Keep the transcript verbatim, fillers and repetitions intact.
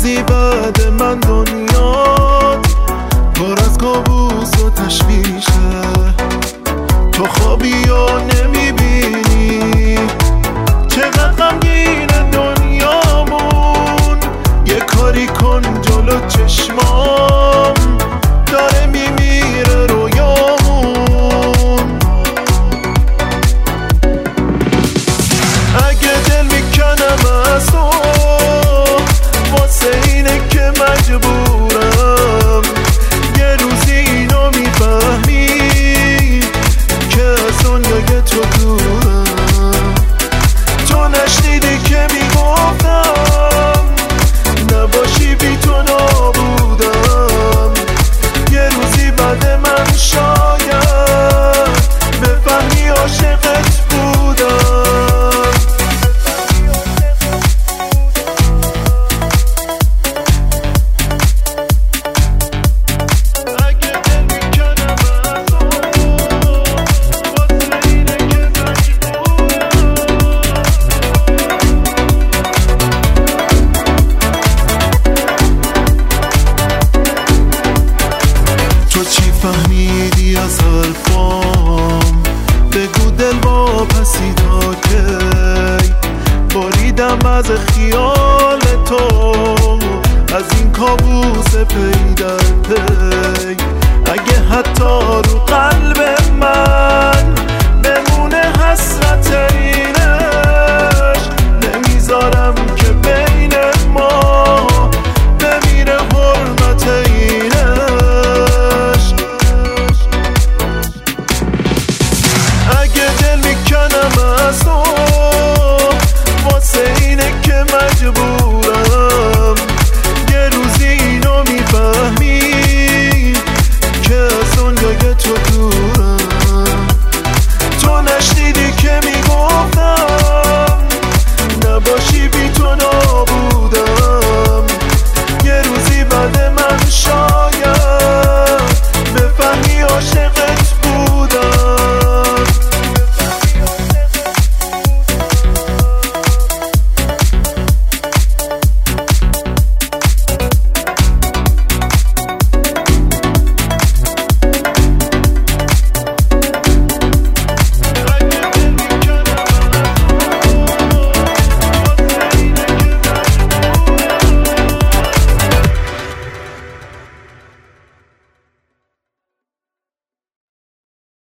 روزی بعد من دنیات پر از کابوس و تشویشه، تو خوابی و نمیبینی چقدر غمگینه دنیامون. یه کاری کن جلو چشمام داره میمیره رویامون. اگه دل میکنم از تو واسه اینه که مجبورم یه روزی اینو میفهمی که از دنیای تو دورم. تو نشنیدی که میگفتم نباشی بی تو نابودم. یه روزی بعد من شاید بفهمی عاشقت بودم. فهمیدی از حرفام بگو دل با پسی تا کی بریدم از خیال تو از این کابوس پی در پی. اگه حتی رو قلب من بمونه حسرت